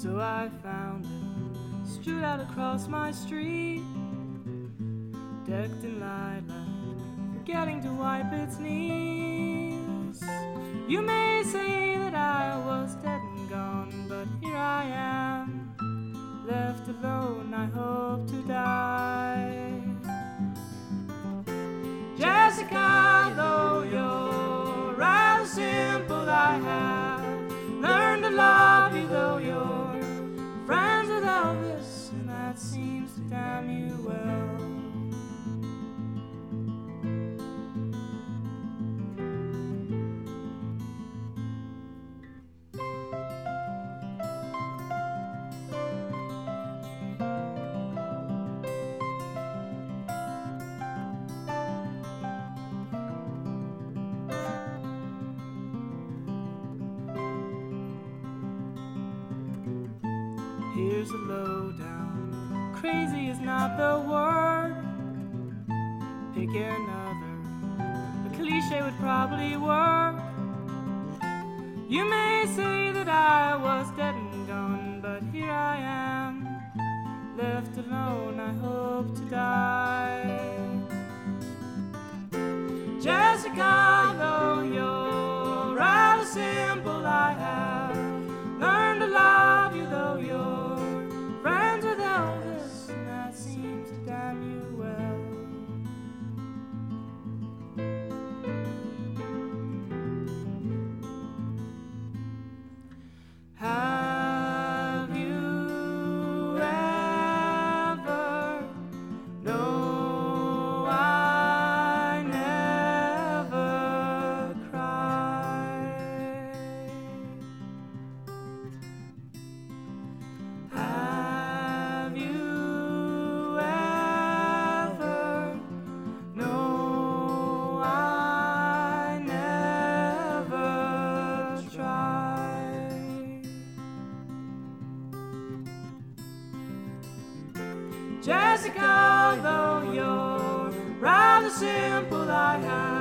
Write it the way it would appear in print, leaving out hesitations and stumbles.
So I found it strewed out across my street, decked in lilac, forgetting to wipe its knees. You may say that I was dead and gone, but here I am, left alone, I hope to die. Jessica, though you're rather simple, I have learned to love you, though you're friends with Elvis, and that seems to damn you well. Here's a lowdown, crazy is not the word. Pick another, a cliche would probably work. You may say that I was dead and gone, but here I am, left alone, I hope to die. Jessica, though you're rather simple, I have learned to love you, though you're friends with Elvis, and that seems to damn you well. Have you ever? No, I never cried. Have you ever? No, I never tried. Jessica, though you're rather simple, I have